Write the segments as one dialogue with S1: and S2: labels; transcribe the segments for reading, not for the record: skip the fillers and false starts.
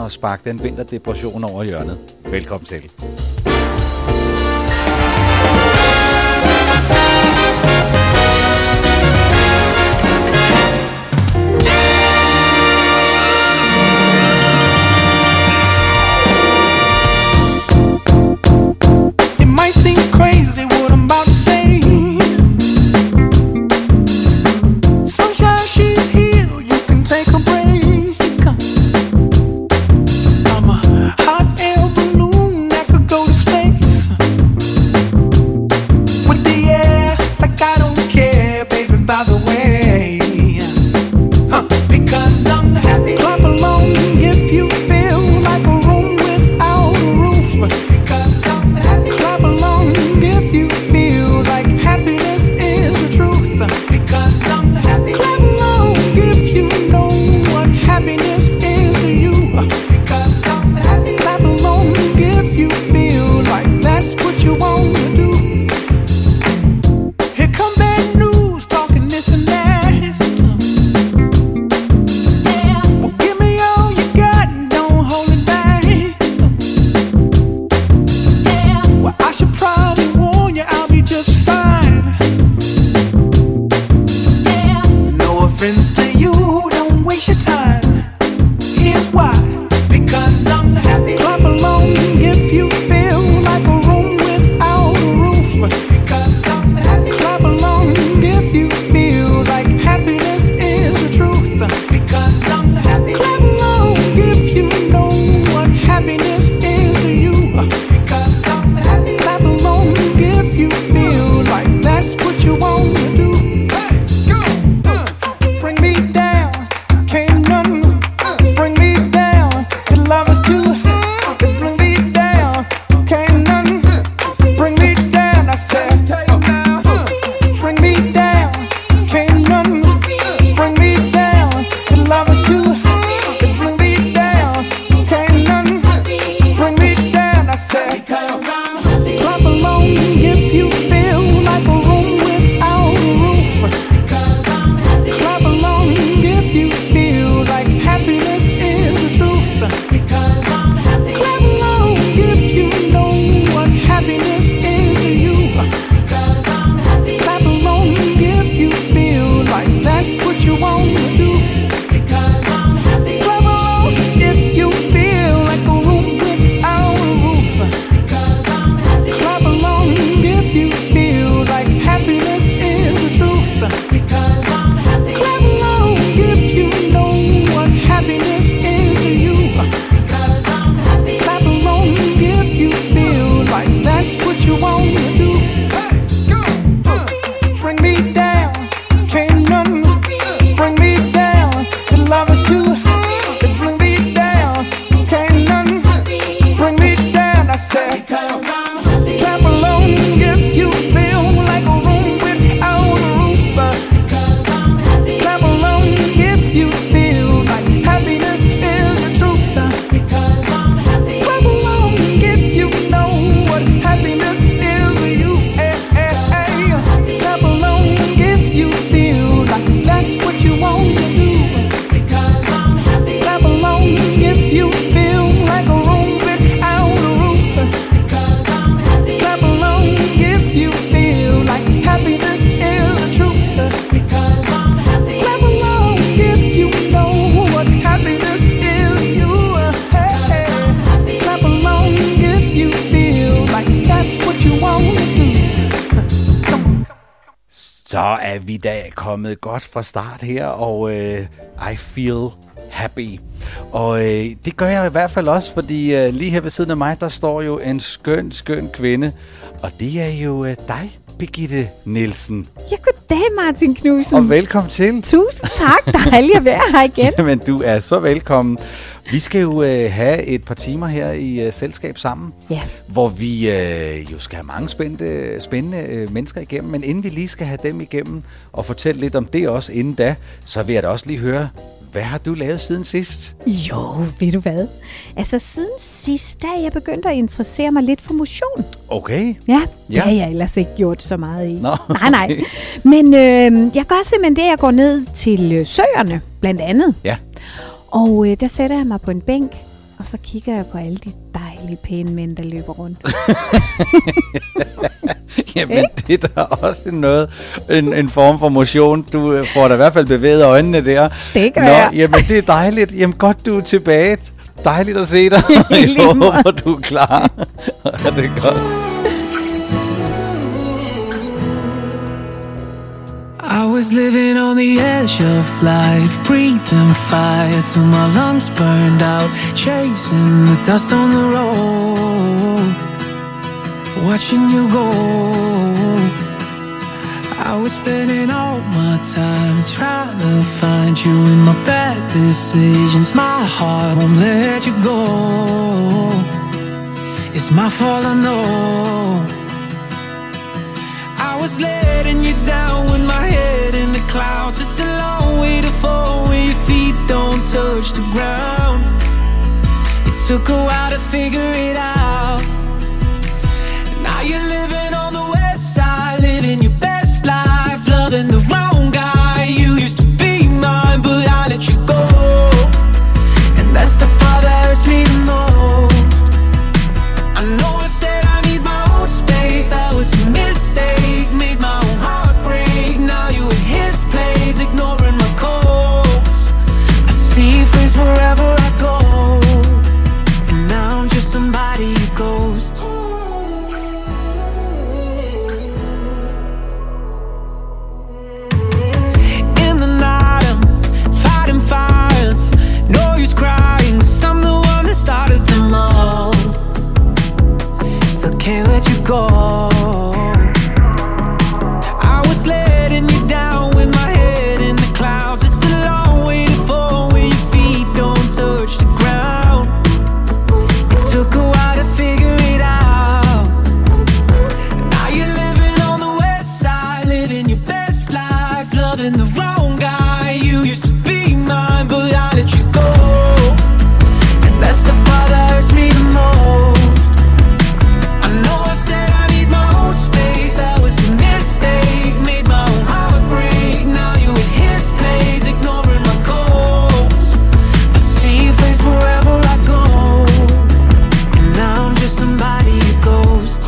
S1: at sparke den vinterdepression over hjørnet. Velkommen til. Så er vi da kommet godt fra start her, og I feel happy. Og det gør jeg i hvert fald også, fordi lige her ved siden af mig, der står jo en skøn kvinde, og det er jo dig, Birgitte Nielsen.
S2: Ja, goddag Martin Knudsen.
S1: Og velkommen til.
S2: Tusind tak, dejligt at være her igen.
S1: Jamen, du er så velkommen. Vi skal jo have et par timer her i selskab sammen,
S2: ja, hvor
S1: vi jo skal have mange spændende mennesker igennem. Men inden vi lige skal have dem igennem og fortælle lidt om det også inden da, så vil jeg da også lige høre, hvad har du lavet siden sidst?
S2: Jo, ved du hvad? Altså siden sidst, da jeg begyndte at interessere mig lidt for motion.
S1: Okay.
S2: Ja, det har jeg ellers ikke gjort så meget i.
S1: Nå,
S2: nej.
S1: Okay.
S2: Men jeg gør simpelthen det, jeg går ned til søerne, blandt andet.
S1: Ja.
S2: Og der sætter jeg mig på en bænk, Og så kigger jeg på alle de dejlige, pæne mænd, der løber rundt.
S1: Jamen, det er da også en form for motion. Du får da i hvert fald bevæget øjnene der.
S2: Det gør jeg.
S1: Jamen, det er dejligt. Jamen, godt, du er tilbage. Dejligt at se dig. Jeg håber, du er klar. Er det godt.
S3: I was living on the edge of life, breathing fire till my lungs burned out, chasing the dust on the road, watching you go. I was spending all my time trying to find you in my bad decisions. My heart won't let you go. It's my fault, I know. I was letting you down with my head in the clouds. It's a long way to fall when your feet don't touch the ground. It took a while to figure it out. Now you're living on the west side, living your best life, loving the wrong guy. You used to be mine, but I let you go. And that's the part that hurts me the most. I know I said I need my own space, that was a mistake, made my own heart break. Now you in his place, ignoring my calls. I see your face wherever I go, and now I'm just somebody who ghost. In the night I'm fighting fires, no use crying, 'cause I'm the one that started them all. Still can't let you go. I was letting you down with my head in the clouds. It's a long way to fall when your feet don't touch the ground. It took a while to figure it out. Now you're living on the west side, living your best life, loving the wrong guy. You used to be mine, but I let you go. And that's the part that hurts me the most. I know I said I need my own space, that was a mistake, made my own heart break. Now you in his place, ignoring my calls. I see your face wherever I go, and now I'm just somebody who ghost.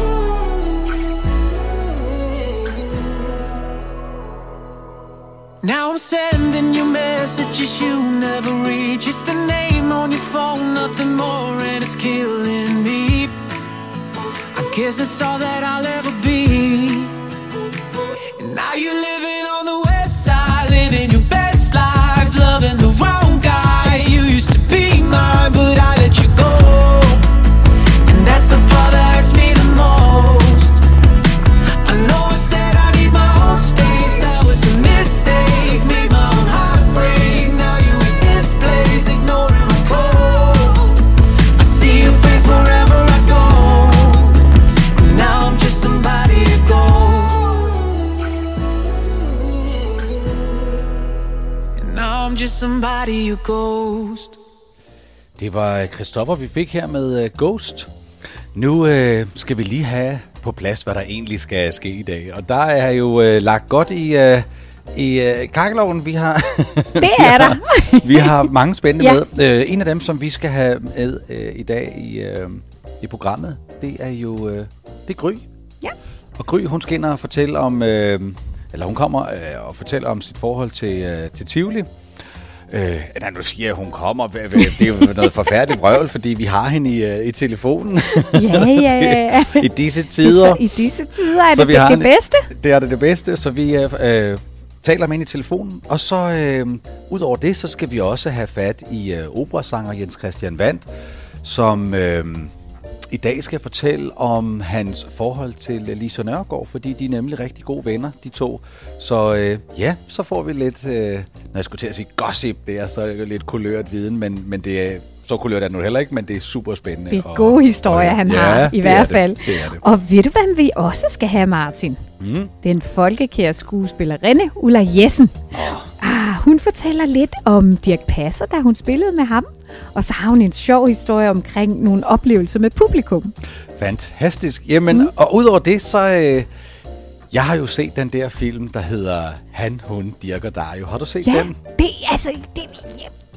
S3: Now I'm sending you messages you never read, just a name on your phone, nothing more, and it's killing me. I guess it's all that I'll ever be. And now you're living on the west side, living your best life, loving the wrong guy. You used to be mine, but I let you go. And that's the part that hurts me the most. I know I said I need my own space, that was a mistake, made my own heart break. Now you in his place, ignoring my call. I see your face wherever I go. Now I'm just somebody who goes. And now I'm just somebody who ghost.
S1: Det var Christoffer, vi fik her med Ghost. Nu skal vi lige have på plads, hvad der egentlig skal ske i dag. Og der er jo lagt godt i kakkelovnen. Vi har
S2: Det er der.
S1: Vi har mange spændende med. En af dem, som vi skal have med i dag i programmet, det er jo det er Gry.
S2: Ja.
S1: Og Gry, hun skal ind og fortælle om, eller hun kommer og fortæller om sit forhold til Tivoli. Nu siger jeg, hun kommer. Det er jo noget forfærdeligt vrøvl, fordi vi har hende i telefonen.
S2: Ja.
S1: I disse tider.
S2: I disse tider er
S1: så
S2: det det bedste.
S1: Det er det bedste, så vi taler med hende i telefonen. Og så ud over det, så skal vi også have fat i operasanger Jens Christian Wandt, som i dag skal fortælle om hans forhold til Lise Nørgaard, fordi de er nemlig rigtig gode venner, de to. Så så får vi lidt, når jeg skulle til at sige gossip, det er så lidt kulørt viden, men det er så kulørt er det nu heller ikke, men det er super spændende.
S2: Det er gode historier, han har, i hvert fald.
S1: Det er det.
S2: Og ved du, hvem vi også skal have, Martin? Den folkekære skuespillerinde Ulla Jessen. Hun fortæller lidt om Dirch Passer, da hun spillede med ham. Og så har hun en sjov historie omkring nogle oplevelser med publikum.
S1: Fantastisk. Jamen, og udover det, så... jeg har jo set den der film, der hedder Han, Hun, Dirch og Dario. Har du set den?
S2: Den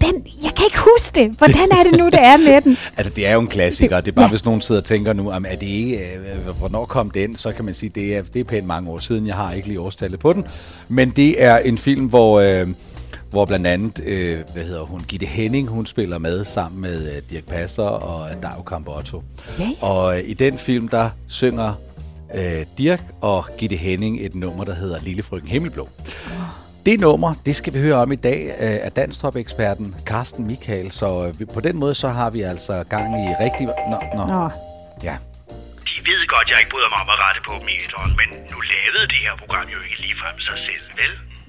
S2: jeg kan ikke huske det. Hvordan er det nu, det er med den?
S1: Altså, det er jo en klassiker. Det er bare, hvis nogen sidder og tænker nu, er det ikke, hvornår kom den? Så kan man sige, det er pænt mange år siden. Jeg har ikke lige årstallet på den. Men det er en film, hvor blandt andet, Gitte Henning, hun spiller med sammen med Dirch Passer og Dario Campotto.
S2: Ja.
S1: Og i den film, der synger Dirch og Gitte Henning et nummer, der hedder Lille Frøken Himmelblå. Det nummer, det skal vi høre om i dag af danstop-eksperten Carsten Michael. Så på den måde, så har vi altså gang i rigtig... Nå. Ja.
S4: De ved godt, jeg ikke bryder mig om at rette på dem i et ånd, men nu lavede det her program jo ikke ligefrem sig selv, vel?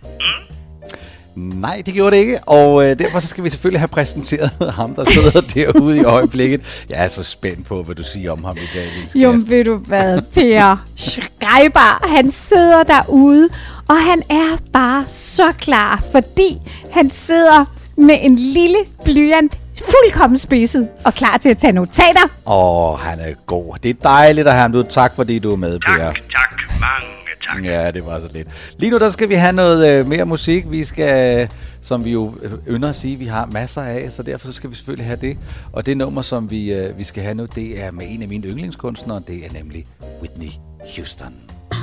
S1: Nej, det gjorde det ikke, og derfor så skal vi selvfølgelig have præsenteret ham, der sidder derude i øjeblikket. Jeg er så spændt på, hvad du siger om ham i dag.
S2: Jo, ved du hvad, Per Schreiber, han sidder derude, og han er bare så klar, fordi han sidder med en lille blyant, fuldkommen spidset og klar til at tage notater.
S1: Han er god. Det er dejligt at have ham. Tak fordi du er med, Per.
S4: Tak. Mange tak.
S1: Ja, det var så lidt. Lige nu der skal vi have noget mere musik. Vi skal, som vi jo ynder at sige, vi har masser af, så derfor så skal vi selvfølgelig have det. Og det nummer, som vi skal have nu, det er med en af mine yndlingskunstnere, det er nemlig Whitney Houston.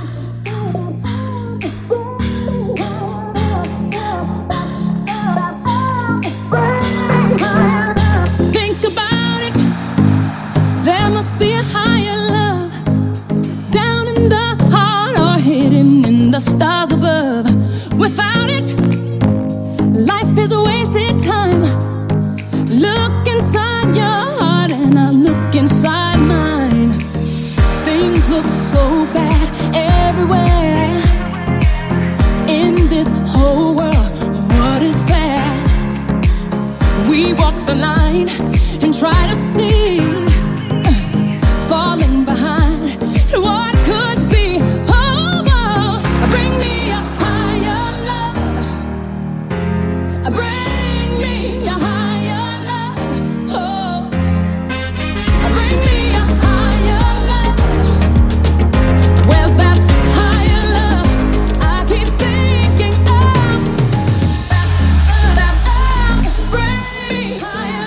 S5: Think about it. There must be a higher love down in the heart or hidden in the stars above. Without it, life is a wasted time. Look inside your heart and I look inside mine. Things look so bad everywhere in this whole world. What is fair? We walk the line and try to see, falling behind what could be. Oh, bring me a higher love. Bring me a higher love. Oh, bring me a higher love. Where's that higher love? I keep thinking of. Bring higher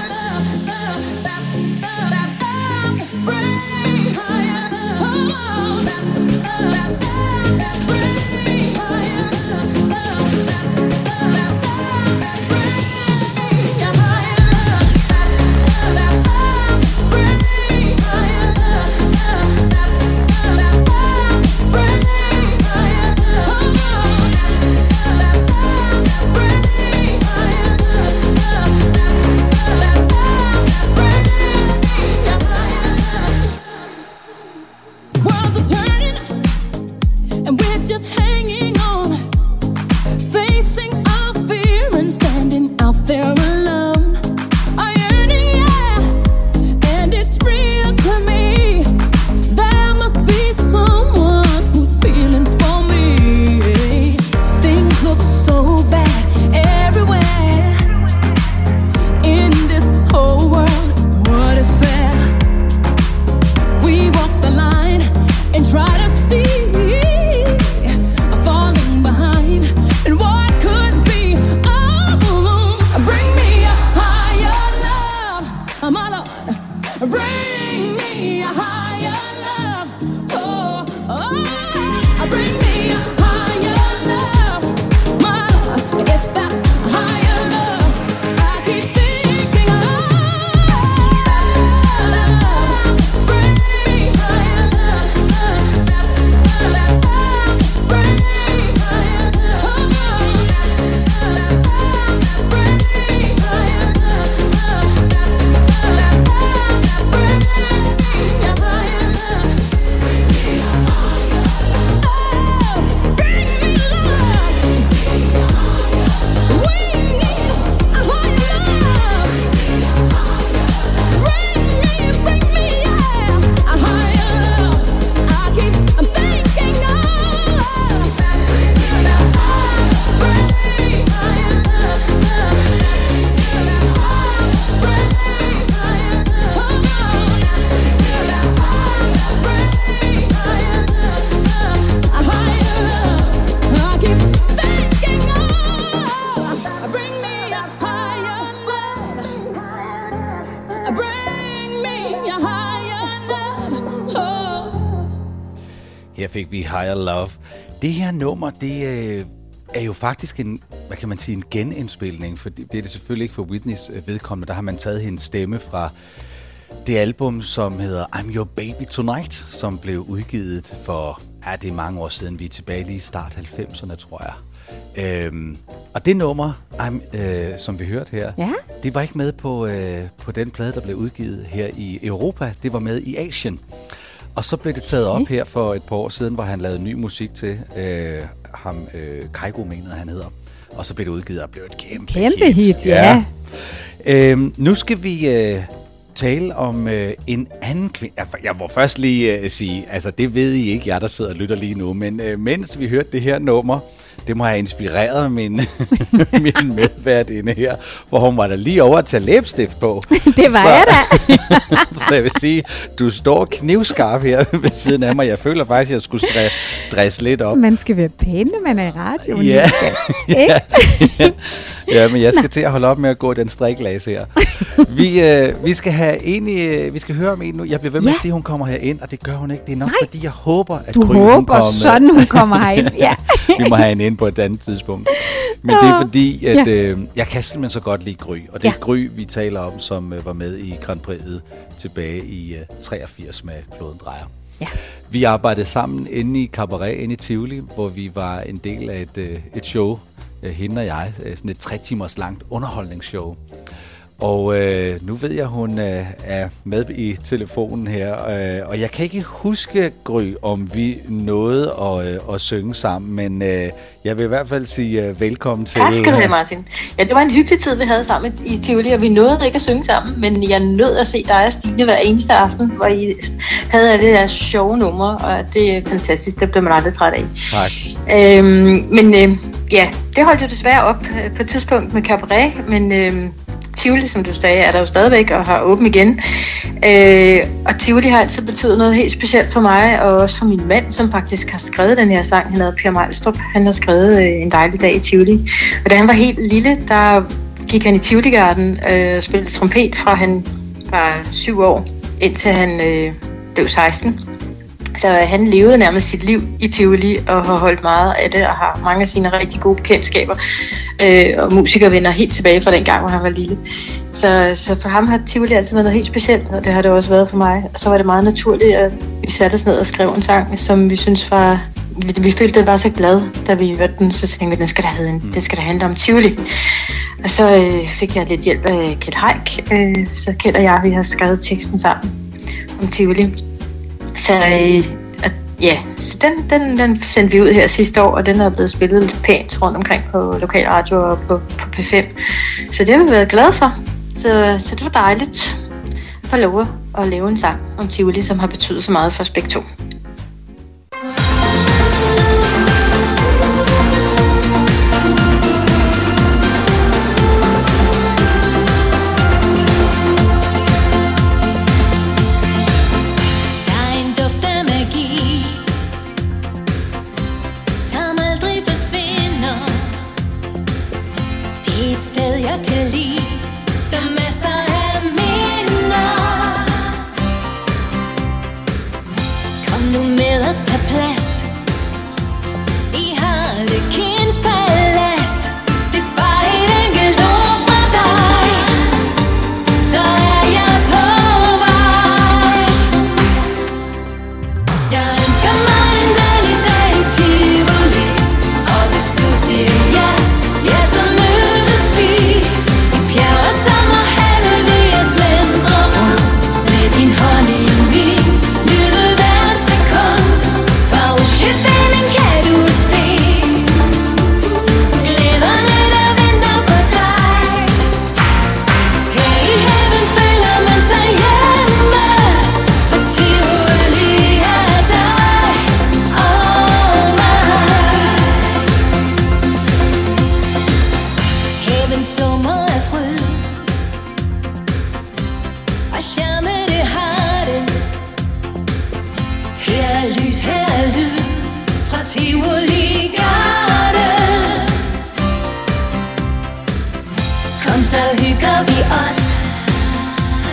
S1: Her fik vi Higher Love. Det her nummer, det er jo faktisk en, hvad kan man sige, en genindspilning, for det er det selvfølgelig ikke for Whitneys vedkommende. Der har man taget hendes stemme fra det album, som hedder I'm Your Baby Tonight, som blev udgivet for, det er mange år siden. Vi er tilbage lige i start 90'erne, tror jeg. Og det nummer, som vi hørte her, det var ikke med på den plade, der blev udgivet her i Europa. Det var med i Asien. Og så blev det taget op her for et par år siden, hvor han lavede ny musik til Kygo, mener han hedder. Og så blev det udgivet og blev et kæmpe hit.
S2: Ja.
S1: Nu skal vi tale om en anden kvinde. Jeg må først lige sige, altså det ved I ikke, jeg der sidder og lytter lige nu, men mens vi hørte det her nummer, det må have inspireret min medværtinde her, hvor hun var der lige over at tage læbestift på.
S2: Det var jeg da.
S1: Så jeg vil sige, du står knivskarp her ved siden af mig. Jeg føler faktisk, at jeg skulle dresse lidt op.
S2: Man skal være pæn, når man er i radioen.
S1: Ja. Ja, men jeg skal til at holde op med at gå den striklas her. Vi skal have vi skal høre om en nu. Jeg bliver ved med at sige, at hun kommer herind, og det gør hun ikke. Det er nok, fordi jeg håber, at
S2: du håber sådan, hun kommer herind. Ja.
S1: Vi må have hende ind på et andet tidspunkt. Men det er fordi, at jeg kan simpelthen så godt lide Gry. Og det er Gry, vi taler om, som var med i Grand Prix'et tilbage i 83 med Kloden Drejer.
S2: Ja.
S1: Vi arbejdede sammen inde i Cabaret, inde i Tivoli, hvor vi var en del af et show, hende og jeg, sådan et 3 timers langt underholdningsshow. Og nu ved jeg, hun er med i telefonen her, og jeg kan ikke huske, Gry, om vi nåede at synge sammen, men jeg vil i hvert fald sige velkommen til.
S6: Tak skal du have, Martin. Ja, det var en hyggelig tid, vi havde sammen i Tivoli, og vi nåede ikke at synge sammen, men jeg nød at se dig og Stine hver eneste aften, hvor I havde alle de der sjove numre, og det er fantastisk, det blev man aldrig træt af.
S1: Tak.
S6: Ja, det holdt jo desværre op på et tidspunkt med Cabaret, men Tivoli, som du sagde, er der jo stadigvæk og har åben igen. Og Tivoli har altid betydet noget helt specielt for mig, og også for min mand, som faktisk har skrevet den her sang. Han hedder Per Mejlstrup. Han har skrevet En dejlig dag i Tivoli. Og da han var helt lille, der gik han i Tivoli-garden og spillede trompet fra han var 7 år, indtil han blev 16. Så han levede nærmest sit liv i Tivoli og har holdt meget af det og har mange af sine rigtig gode bekendtskaber og musikervenner helt tilbage fra den gang, hvor han var lille. Så for ham har Tivoli altid været noget helt specielt, og det har det også været for mig. Og så var det meget naturligt, at vi satte os ned og skrev en sang, som vi synes var... Vi følte, den var så glad, da vi hørte den, så tænkte vi, den skal da handle om Tivoli. Og så fik jeg lidt hjælp af Kjeld Haik, så Kjeld og jeg, vi har skrevet teksten sammen om Tivoli. Så så den sendte vi ud her sidste år, og den er blevet spillet lidt pænt rundt omkring på lokalradio og på P5. Så det har vi været glade for. Så det var dejligt at få lov at lave en sang om Tivoli, som har betydet så meget for os begge to.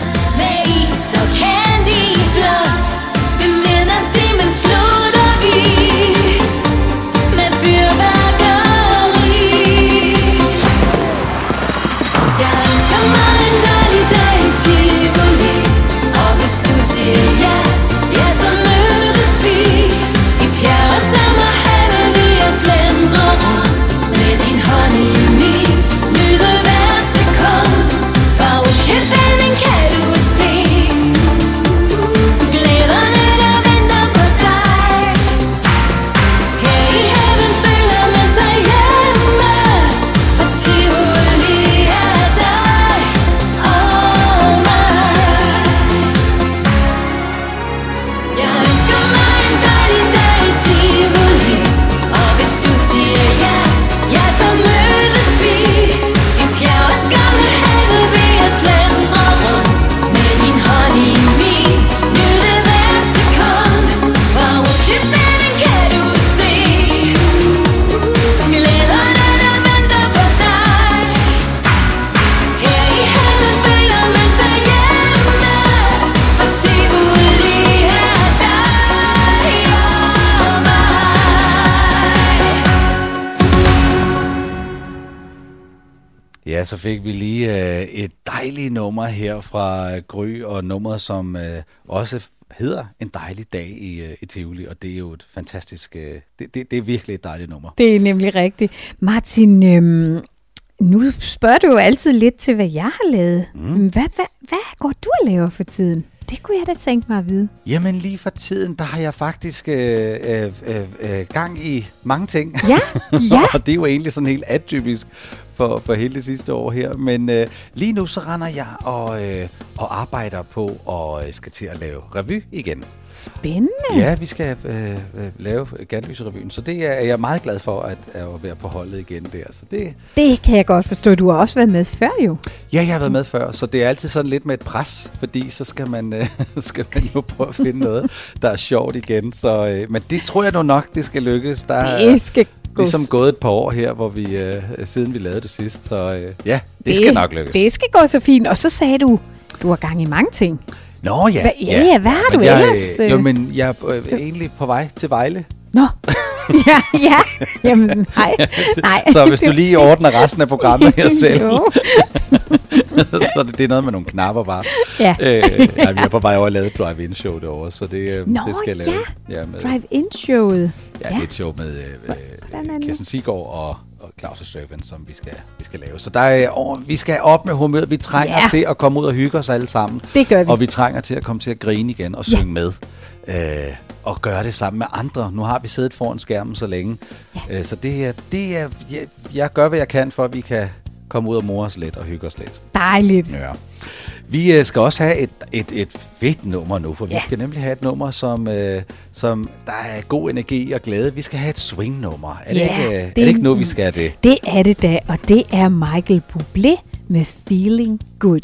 S5: Med is og candy floss. Det minder stimen slutter vi.
S1: Ja, så fik vi lige et dejligt nummer her fra Gry, og nummeret, som også hedder En dejlig dag i Tivoli, og det er jo et fantastisk, det er virkelig et dejligt nummer.
S2: Det er nemlig rigtigt. Martin, nu spørger du jo altid lidt til, hvad jeg har lavet. Hvad går du og laver for tiden? Det kunne jeg da tænke mig at vide.
S1: Jamen lige for tiden, der har jeg faktisk gang i mange ting.
S2: Ja.
S1: Og det er jo egentlig sådan helt atypisk for hele det sidste år her. Men lige nu så render jeg og arbejder på og skal til at lave revy igen.
S2: Spændende.
S1: Ja, vi skal lave Ganløse-revyen, så det er jeg meget glad for at være på holdet igen der. Så
S2: det kan jeg godt forstå. Du har også været med før jo.
S1: Ja, jeg har været med før, så det er altid sådan lidt med et pres, fordi så skal man jo prøve at finde noget, der er sjovt igen. Så, men det tror jeg nu nok, det skal lykkes.
S2: Det skal
S1: ligesom gået et par år her, hvor vi siden vi lavede det sidst, så ja, det skal nok lykkes.
S2: Det skal gå så fint. Og så sagde du har gang i mange ting.
S1: Nå ja.
S2: Hvad har du ellers?
S1: Jo, men jeg er egentlig på vej til Vejle.
S2: Nå, ja. Jamen, hej. Nej.
S1: Så hvis du lige ordner resten af programmet her selv, så det er noget med nogle knapper bare.
S2: Ja.
S1: Nej, vi er på vej over at lave et drive-in-show derovre, så det skal jeg lave.
S2: Ja, drive-in-showet.
S1: Ja, det er et show med Kirsten Siggaard og Claus' Servant, som vi skal lave. Så vi skal op med humøret. Vi trænger til at komme ud og hygge os alle sammen.
S2: Det gør vi.
S1: Og vi trænger til at komme til at grine igen og synge med. Og gøre det sammen med andre. Nu har vi siddet foran skærmen så længe. Ja. Så jeg gør, hvad jeg kan, for at vi kan komme ud og more os lidt og hygge os lidt.
S2: Dejligt.
S1: Ja. Vi skal også have et fedt nummer nu, for vi skal nemlig have et nummer, som der er god energi og glæde. Vi skal have et swing-nummer. Er det ikke nu, vi skal have det?
S2: Det er det da, og det er Michael Bublé med Feeling Good.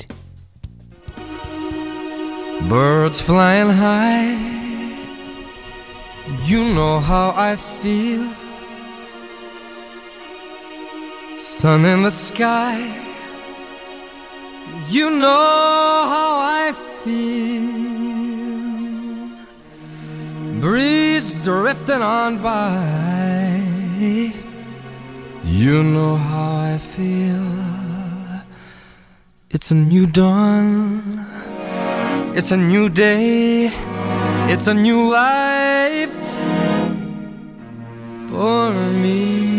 S7: Birds flying high, you know how I feel. Sun in the sky, you know how I feel. Breeze drifting on by, you know how I feel. It's a new dawn, it's a new day, it's a new life for me.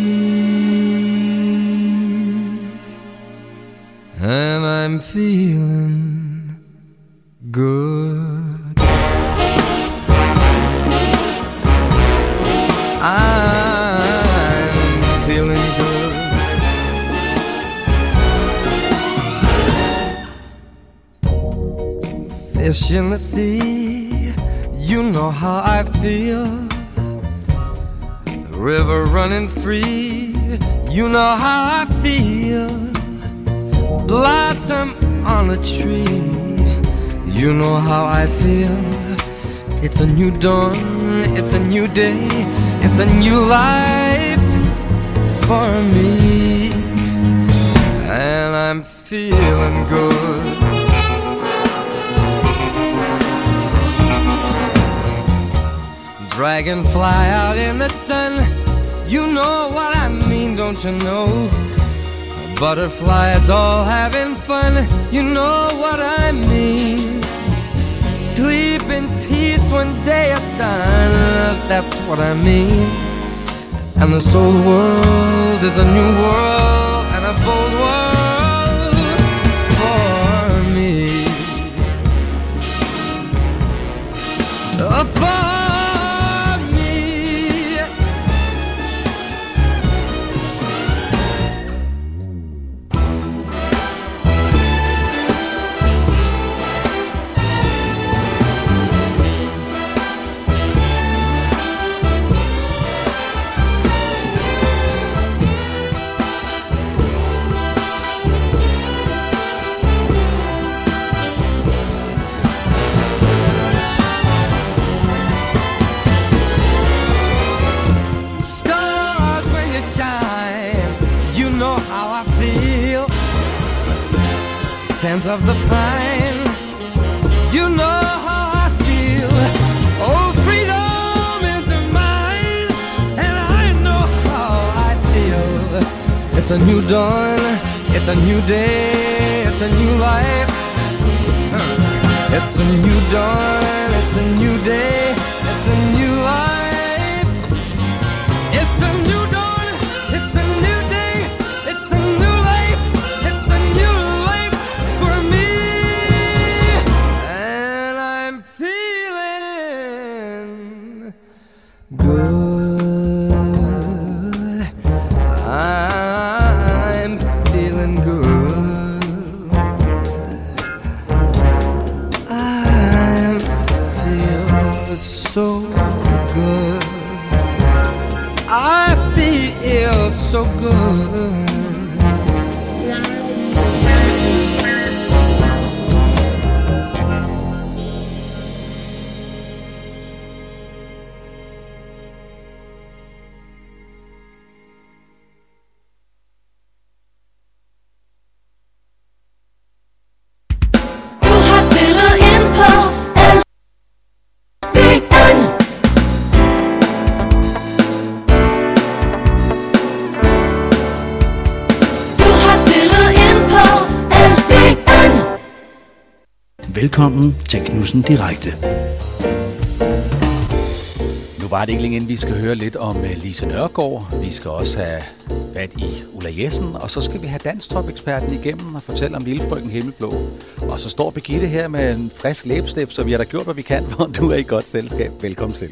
S7: And I'm feeling good. I'm feeling good. Fish in the sea, you know how I feel. The river running free, you know how I feel. Blossom on the tree, you know how I feel. It's a new dawn, it's a new day, it's a new life for me. And I'm feeling good. Dragonfly out in the sun, you know what I mean, don't you know? Butterflies all having fun, you know what I mean. Sleep in peace when day is done, that's what I mean. And this old world is a new world and a bold world for me. For me. Scent of the pine, you know how I feel. Oh, freedom is mine, and I know how I feel. It's a new dawn, It's a new day, it's a new life. It's a new dawn, it's a new day, it's a new life. It's a new dawn, it's a new day, it's a new life. It's a new life for me. And I'm feeling good. I'm feeling good. I feel so good. I feel so good.
S8: Velkommen til Knudsen Direkte.
S1: Nu var det ikke længe inden vi skal høre lidt om Lise Nørgaard. Vi skal også have fat i Ulla Jessen, og så skal vi have dansktop-eksperten igennem og fortælle om Lillefrøken Himmelblå. Og så står Birgitte her med en frisk læbestift, så vi har da gjort, hvad vi kan, hvor du er i godt selskab. Velkommen til.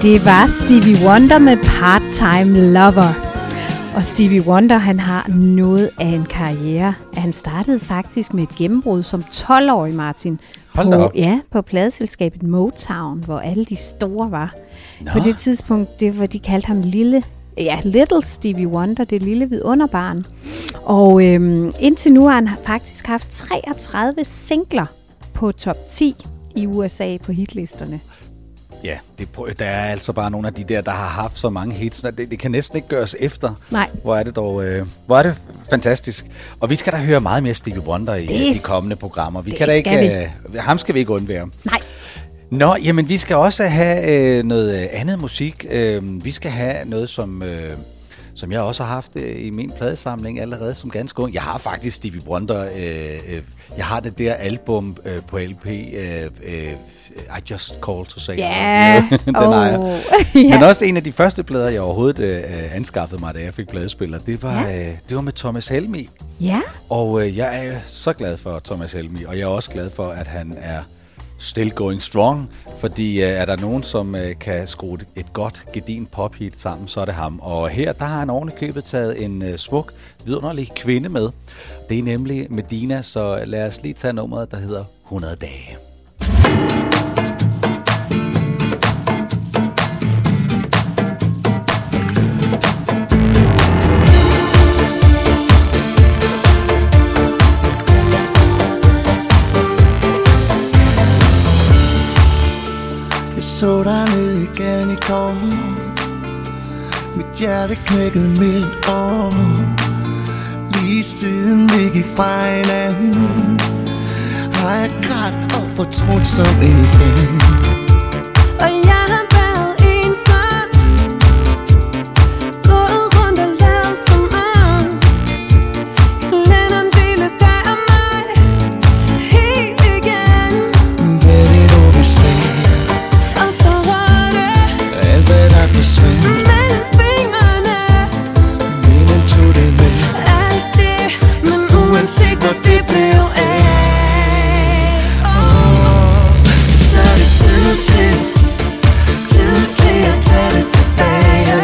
S2: Det var Stevie Wonder med Part-Time Lover. Og Stevie Wonder, han har noget af en karriere. Han startede faktisk med et gennembrud som 12-årig, Martin. På pladeselskabet Motown, hvor alle de store var. Nå. På det tidspunkt, det var de kaldte ham Little Stevie Wonder, det lille vidunderbarn. Og indtil nu har han faktisk haft 33 singler på top 10 i USA på hitlisterne.
S1: Ja, der er altså bare nogle af de der har haft så mange hits. Det kan næsten ikke gøres efter.
S2: Nej.
S1: Hvor er det fantastisk. Og vi skal da høre meget mere Stevie Wonder i de kommende programmer. Ham skal vi ikke undvære.
S2: Nej.
S1: Nå, jamen vi skal også have noget andet musik. Vi skal have noget, som jeg også har haft i min pladesamling allerede som ganske ung. Jeg har faktisk Stevie Wonder. Jeg har det der album på LP, I Just Called to Say
S2: yeah.
S1: Den har jeg. Men også en af de første plader, jeg overhovedet anskaffede mig, da jeg fik pladespiller, det var med Thomas Helmig.
S2: Ja.
S1: Og jeg er så glad for Thomas Helmig, og jeg er også glad for, at han er still going strong, fordi er der nogen, som kan skrue et godt, gedin pophit sammen, så er det ham. Og her, der har han oven i købet taget en smuk, vidunderlig kvinde med. Det er nemlig Medina, så lad os lige tage nummeret, der hedder 100 dage.
S9: Så der ned igen i går. Mit hjerte knækkede midt år. Lige siden vi gik fra hinanden, har jeg grædt og fortrudt som en fan.
S5: Og jeg har været ensom, gået rundt og lavet som om kalenderen ville dig og mig helt igen.
S9: Hvad er det du vil se? Alt hvad der forsvandt
S5: mellem fingrene,
S9: vinden tog det med.
S5: alt det, men uanset hvor det blev af,
S9: Så er det tid til at tage det tilbage.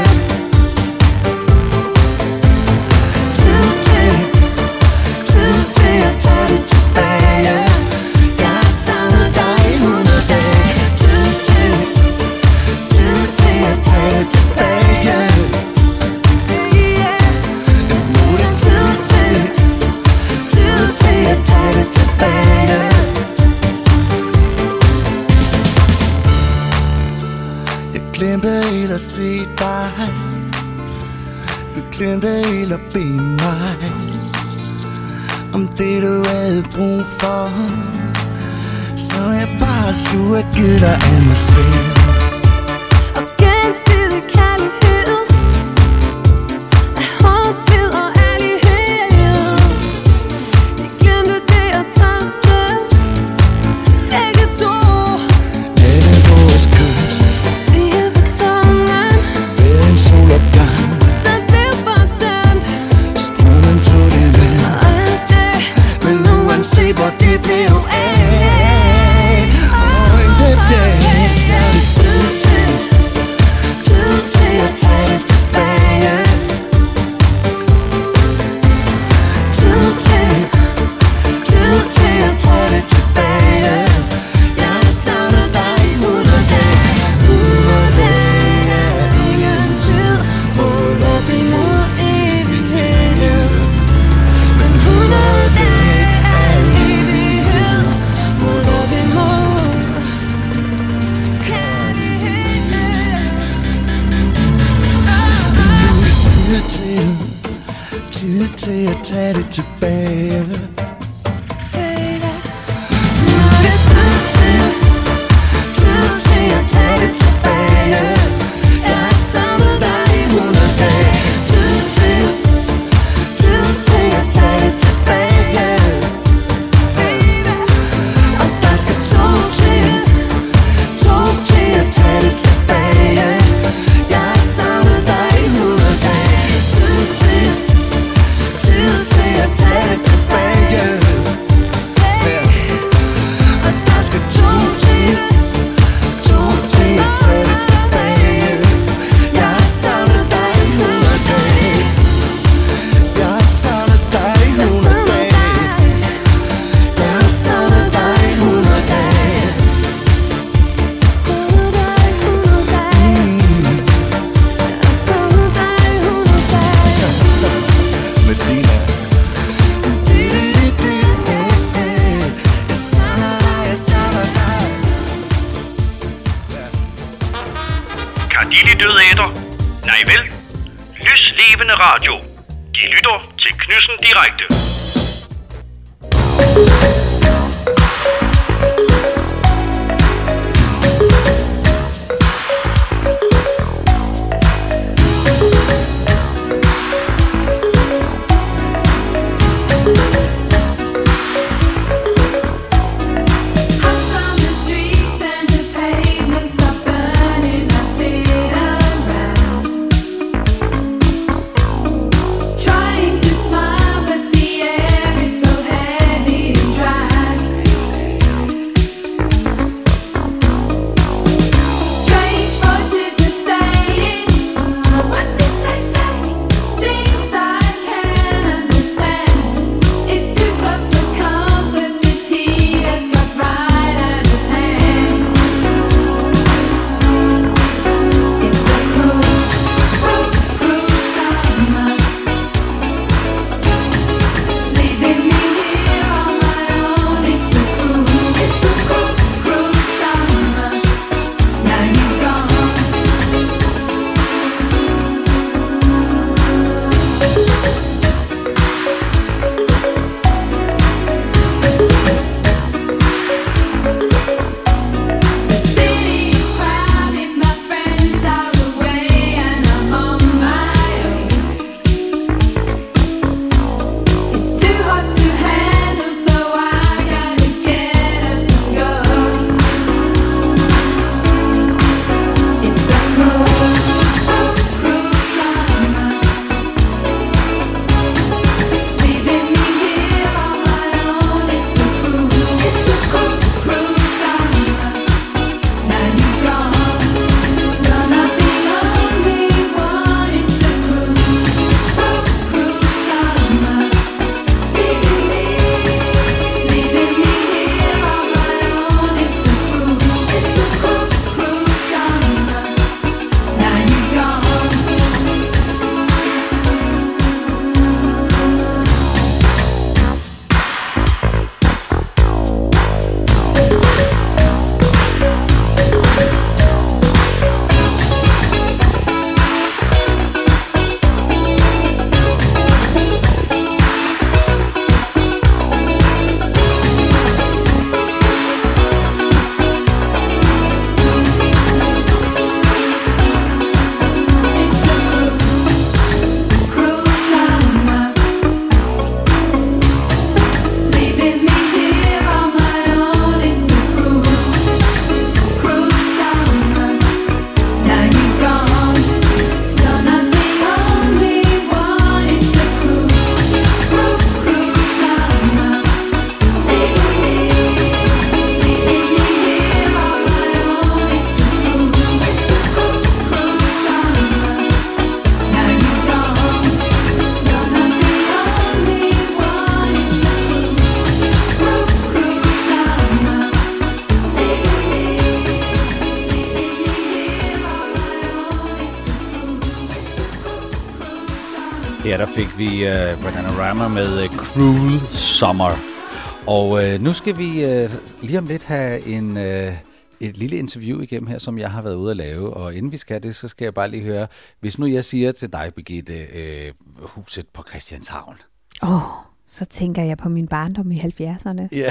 S9: Tid til at tage det tilbage. Jeg har savnet dig i 100 dage. Tid til at tage det tilbage. Nu er det tid til at tage det tilbage. Jeg glemte helt at se dig. Du glemte helt at bede mig om det du havde brug for, så jeg bare skulle have givet dig af mig selv.
S5: og gensidig kærlighed, af hårdtid og ærlighed. Vi glemte det og tabte begge to.
S9: Alle vores kys
S5: Lige på tungen,
S9: ved en solopgang.
S5: den blev for sent,
S9: Strømmen tog det med.
S5: og alt det,
S9: Men uanset hvor det blev af, så er det tid til at tage det tilbage. Tid til at tage det tilbage. Jeg har savnet dig i 100 dage. 100 dage er ingen tid, mål op imod evighed. Men 100 dage er evighed, mål op imod kærlighed. Tid til at tage det tilbage. Nu er det tid til at tage det tilbage. Jeg har savnet dig i 100 dage. Tid til at tage det tilbage. Og der skal to til at tage det tilbage. Jeg har savnet dig i 100 dage. Tid til at tage det tilbage.
S4: de død æder? Nej vel? Lyslevende radio. De lytter til Knudsen Direkte.
S1: Ja, der fik vi Bananarama med Cruel Summer. Og nu skal vi lige om lidt have et lille interview igennem her, som jeg har været ude at lave. Og inden vi skal det, så skal jeg bare lige høre, hvis nu jeg siger til dig, Birgitte, huset på Christianshavn.
S2: Så tænker jeg på min barndom i 70'erne.
S1: Ja.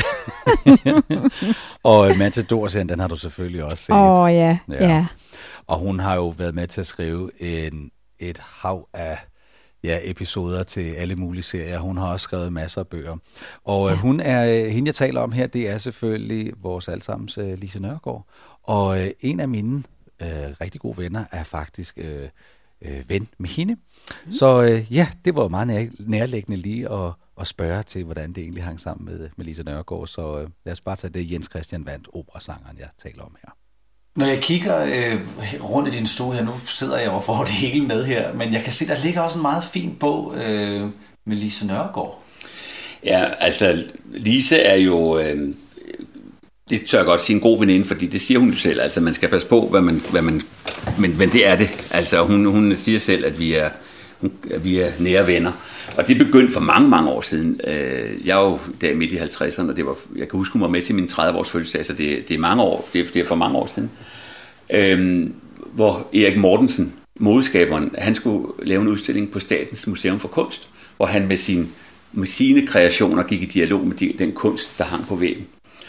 S1: Og Matador-serien, den har du selvfølgelig også set.
S2: Ja.
S1: Og hun har jo været med til at skrive et hav af episoder til alle mulige serier. Hun har også skrevet masser af bøger. Og hende, jeg taler om her, det er selvfølgelig vores allesammens Lise Nørgaard. Og en af mine rigtig gode venner er faktisk ven med hende. Så det var meget nærliggende lige at spørge til, hvordan det egentlig hang sammen med Lise Nørgaard. Så lad os bare tage det Jens Christian Wandt, operasangeren, jeg taler om her. Når jeg kigger rundt i din stue her, nu sidder jeg og får det hele med her, men jeg kan se, der ligger også en meget fin bog med Lise Nørgaard.
S10: Ja, altså Lise er jo, det tør jeg godt sige, en god veninde, fordi det siger hun selv, altså man skal passe på, men det er det. Altså hun siger selv, at vi er nære venner. Og det begyndte for mange, mange år siden. Jeg er jo der midt i 50'erne, og jeg kan huske, hun var med til min 30-års fødselsdag, så det er mange år, det er for mange år siden. hvor Erik Mortensen, modeskaberen, han skulle lave en udstilling på Statens Museum for Kunst, hvor han med sine kreationer gik i dialog med den kunst, der hang på væggen.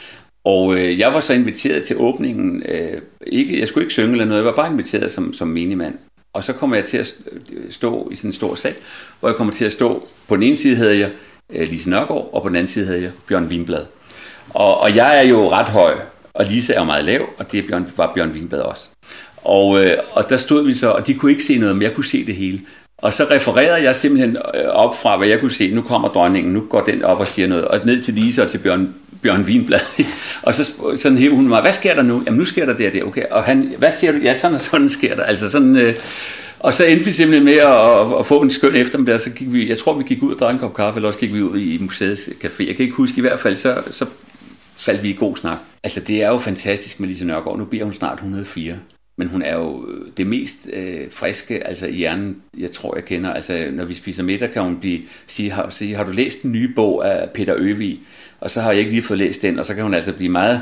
S10: Og jeg var så inviteret til åbningen. Jeg skulle ikke synge eller noget, jeg var bare inviteret som menigmand. Og så kommer jeg til at stå i sådan en stor sal, hvor jeg kommer til at stå, på den ene side havde jeg Lise Nørgaard, og på den anden side havde jeg Bjørn Winblad. Og jeg er jo ret høj, og Lise er jo meget lav, og det var Bjørn Winblad også. Og der stod vi så, og de kunne ikke se noget, men jeg kunne se det hele. Og så refererede jeg simpelthen op fra, hvad jeg kunne se. Nu kommer dronningen, nu går den op og siger noget. Og ned til Lise og til Bjørn Winblad. Og så sådan hævde hun mig, hvad sker der nu? Jamen nu sker der det. Okay. Og han, hvad siger du? Ja, sådan og sådan sker der. Altså sådan, og så endte vi simpelthen med at få en skøn eftermiddag. Så gik vi, jeg tror vi gik ud og drak en kop kaffe, eller også gik vi ud i museets café. Jeg kan ikke huske, i hvert fald så faldt vi i god snak. Altså det er jo fantastisk med Lise Nørgaard. Nu bliver hun snart 104. Men hun er jo det mest friske, altså i hjernen, jeg tror, jeg kender. Altså, når vi spiser middag, kan hun sige, har du læst den nye bog af Peter Øvig? Og så har jeg ikke lige fået læst den, og så kan hun altså blive meget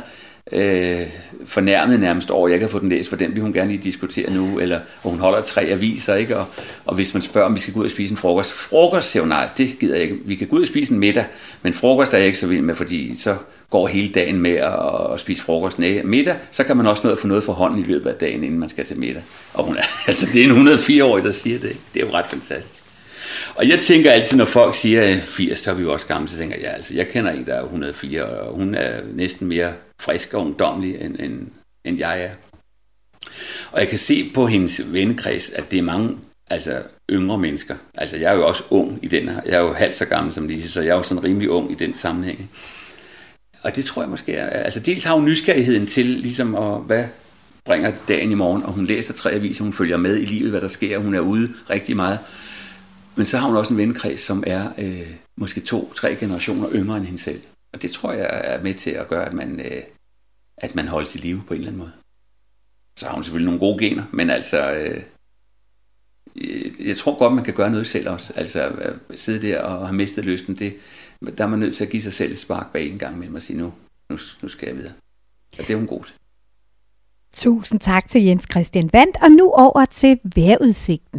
S10: fornærmet nærmest over, at jeg ikke har fået den læst, for den vil hun gerne lige diskutere nu, og hun holder 3 aviser, ikke? Og hvis man spørger, om vi skal gå ud og spise en frokost, siger hun, nej, det gider jeg ikke. Vi kan gå ud og spise en middag, men frokost er jeg ikke så vild med, fordi så går hele dagen med at spise frokost. Nej, middag, så kan man også få noget for hånden i løbet af dagen, inden man skal til middag. Og hun er, altså det er en 104-årig, der siger det. Det er jo ret fantastisk. Og jeg tænker altid, når folk siger 80, så er vi jo også gamle, så tænker jeg, altså jeg kender en, der er 104, og hun er næsten mere frisk og ungdomlig, end jeg er. Og jeg kan se på hendes vennekreds, at det er mange yngre mennesker. Altså jeg er jo også ung i den her. Jeg er jo halvt så gammel som Lise, så jeg er jo sådan rimelig ung i den sammenhæng. Og det tror jeg måske er, altså dels har hun nysgerrigheden til ligesom hvad bringer dagen i morgen, og hun læser 3 aviser, hun følger med i livet, hvad der sker, hun er ude rigtig meget. Men så har hun også en vennekreds, som er måske 2-3 generationer yngre end hende selv. Og det tror jeg er med til at gøre, at man holdes i live på en eller anden måde. Så har hun selvfølgelig nogle gode gener, men altså, jeg tror godt, man kan gøre noget selv også. Altså sidde der og have mistet lysten, der er man nødt til at give sig selv et spark bag en gang med og sige, nu skal jeg videre. Og det er hun god til.
S2: Tusind tak til Jens Christian Wandt, og nu over til vejrudsigten.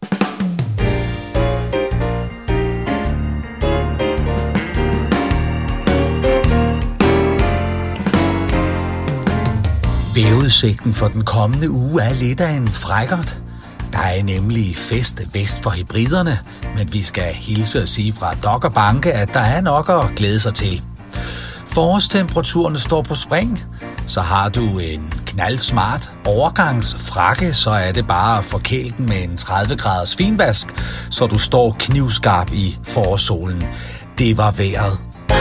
S8: Vejrudsigten for den kommende uge er lidt af en frækkert. Der er nemlig fest vest for Hebriderne, men vi skal hilse og sige fra Dok og Banke, at der er nok at glæde sig til. Forårstemperaturerne står på spring, så har du en knaldsmart overgangsfrakke, så er det bare at forkæle den med en 30 graders finvask, så du står knivskarp i forårssolen. Det var vejret.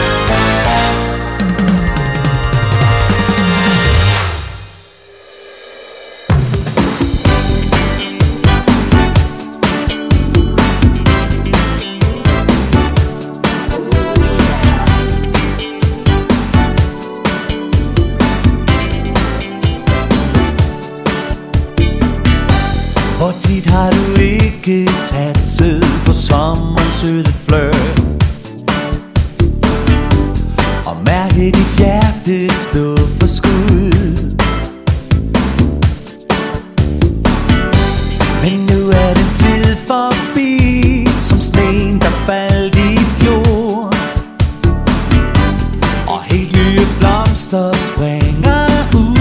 S9: Hvor tit har du ikke satset på sommerens søde flørt og mærke dit hjerte stå for skud. Men nu er den tid forbi, som sneen der faldt i fjor, og helt nye blomster springer ud.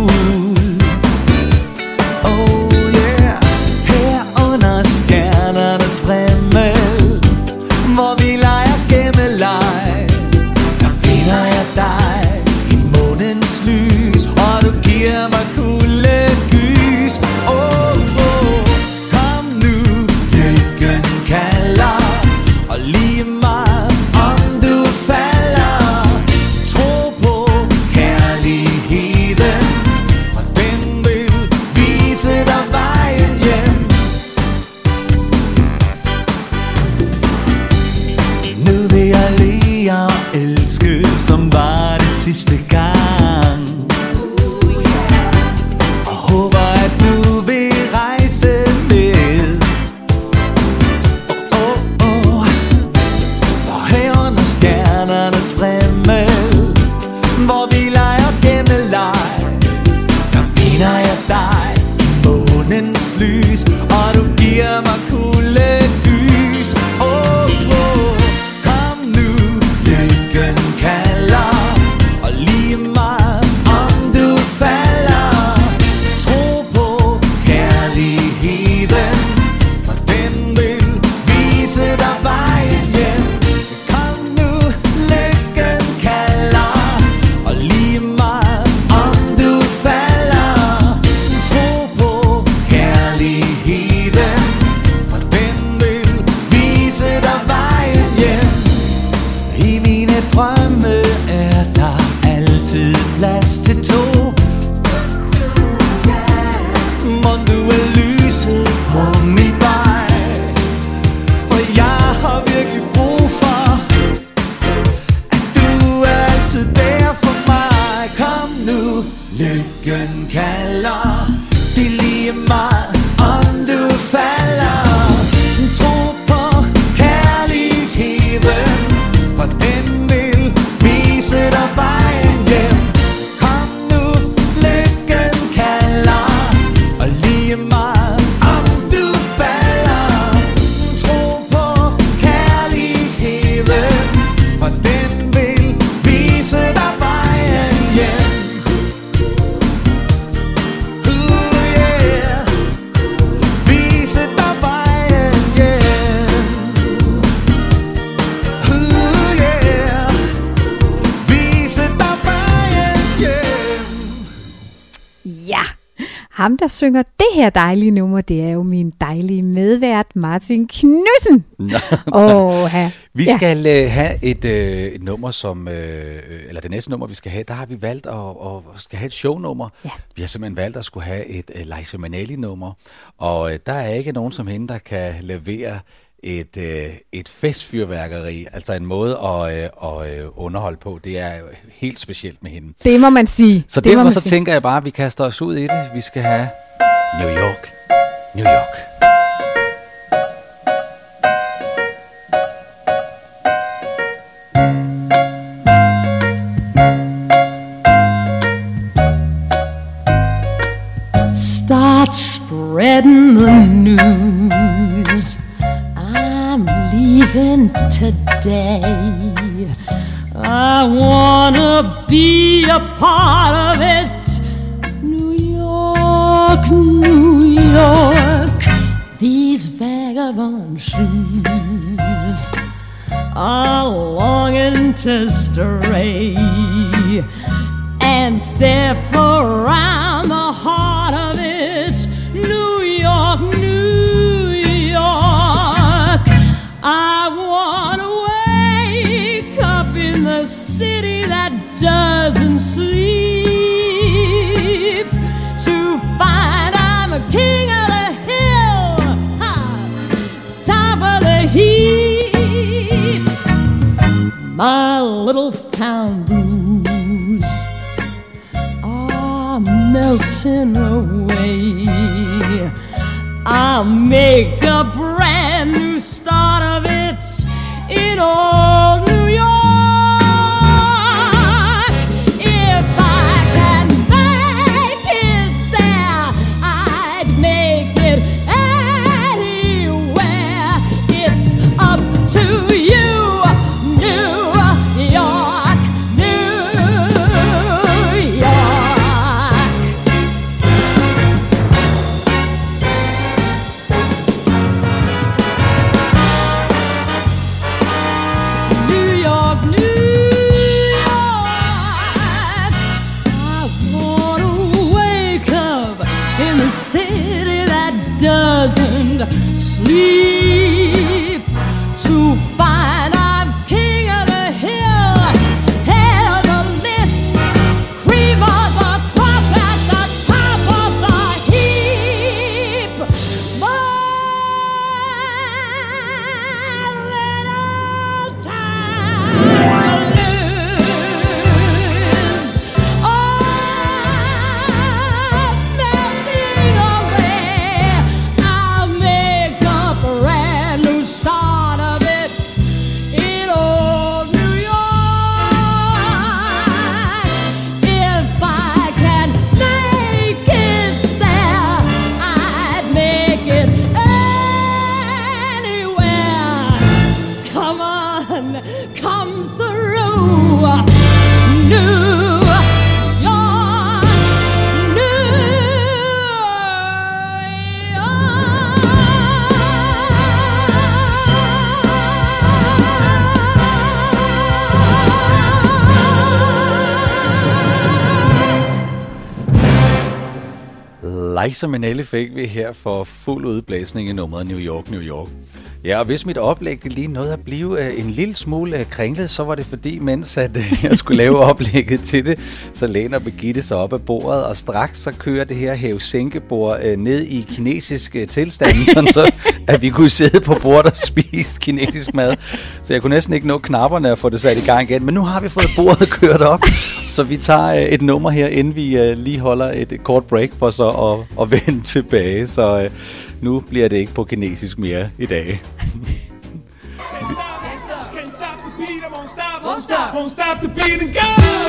S9: Frimmel, hvor vi leger gemmeleg, der finder jeg dig i månens lys, og du giver mig kuldegys. Kom nu, lykken kalder, og lige meget om du falder, tro på kærligheden, for den vil vise dig vejen hjem. Jeg elske, som var det sidste gang, og håber, at du vil rejse med. For her under stjernernes frimmel, hvor vi leger gemmeleg, der finder jeg dig i månen. månens lys, og du giver mig kuldegys. Kom nu, lykken kalder, og lige meget om du falder. Tro på kærligheden, for den vil vise dig vejen hjem. Kom nu, lykken kalder, og lige meget om du falder. Tro på kærligheden, for den vil vise dig vejen hjem. I mine drømme er der altid plads til to. Mon du er lyset på min vej, for jeg har virkelig brug for, at du er altid der for mig. Kom nu, lykken kalder, det er lige meget om du falder. Tro på kærligheden, for den vil vise dig vejen hjem. Kom nu, lykken kalder, og lige meget om du falder. Tro på kærligheden, for den vil vise dig vejen hjem. Yeah. Vise dig vejen hjem. Yeah. Vise dig vejen hjem.
S2: Ja, ham der synger det her dejlige nummer, det er jo min dejlige medvært Martin Knudsen.
S1: Vi skal have et nummer, som, eller det næste nummer, vi skal have, der har vi valgt at skal have et shownummer.
S2: Ja.
S1: Vi har simpelthen valgt at skulle have et Liza Minnelli-nummer, og der er ikke nogen som hende, der kan levere et festfyrværkeri, altså en måde at underholde på. Det er helt specielt med hende.
S2: Det må man sige.
S1: Så derfor så tænker jeg bare, at vi kaster os ud i det. Vi skal have New York, New York.
S5: Start spreading the news. I'm leaving today. I wanna be a part of it. New York, New York. These vagabond shoes are longing to stray and step around the heart of it. New York, New York. I wanna wake up in the city that doesn't sleep, to find I'm a king of the hill, top of the heap. My little town blues are melting away. I'll make a brand new start of it in old New York. If I can make it there, I'd make it anywhere. It's up to you, New York, New York. New
S1: Liza Minnelli fik vi her for fuld udblæsning i nummeret New York, New York. Ja, og hvis mit oplæg lige nåede at blive en lille smule kringlet, så var det fordi, mens at jeg skulle lave oplægget til det, så læner Birgitte sig op ad bordet, og straks så kører det her hæve-sænke-bord ned i kinesisk tilstand, sådan så at vi kunne sidde på bordet og spise kinesisk mad. Så jeg kunne næsten ikke nå knapperne og få det sat i gang igen. Men nu har vi fået bordet kørt op, så vi tager et nummer her, inden vi lige holder et kort break for så at vende tilbage. Så nu bliver det ikke på kinesisk mere i dag.
S11: Won't stop the beat and go!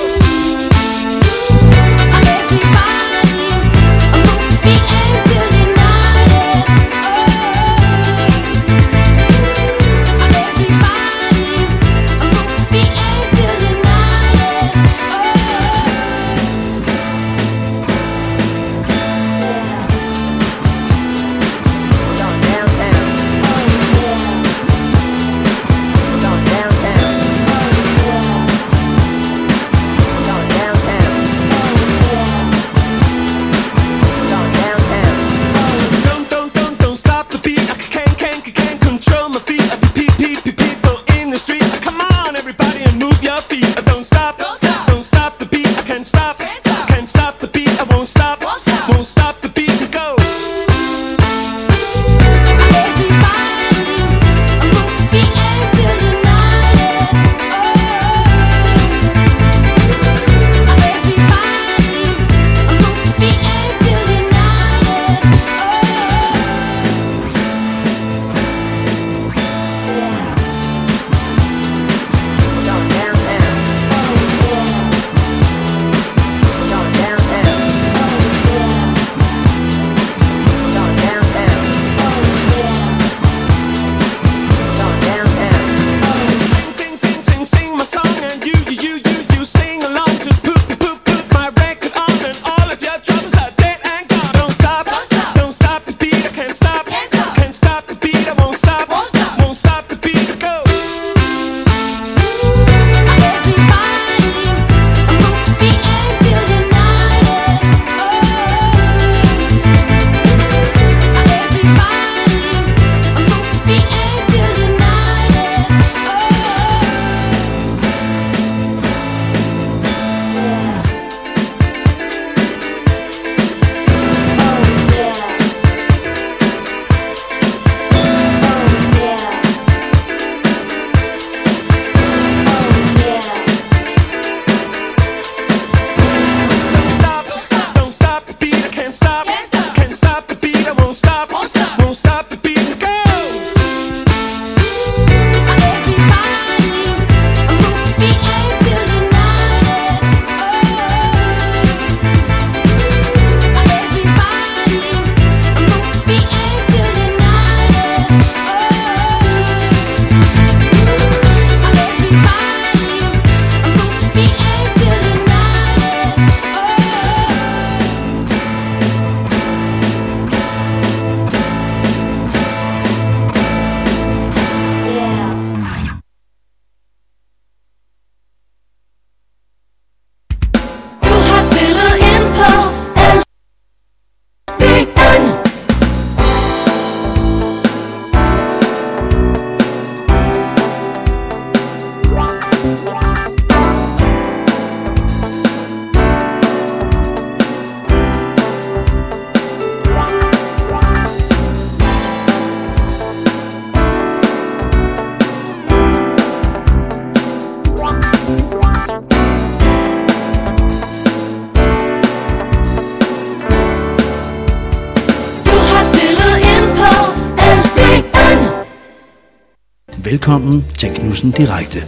S12: Velkommen til Knudsen Direkte.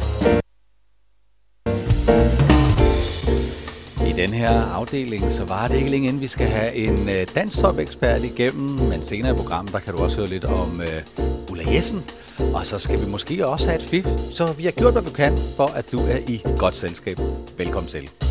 S1: I den her afdeling, så var det ikke længe inden vi skal have en dansktop-ekspert igennem, men senere i programmet, der kan du også høre lidt om Ulla Jessen. Og så skal vi måske også have et fif, så vi har gjort, hvad vi kan, for at du er i godt selskab. Velkommen til.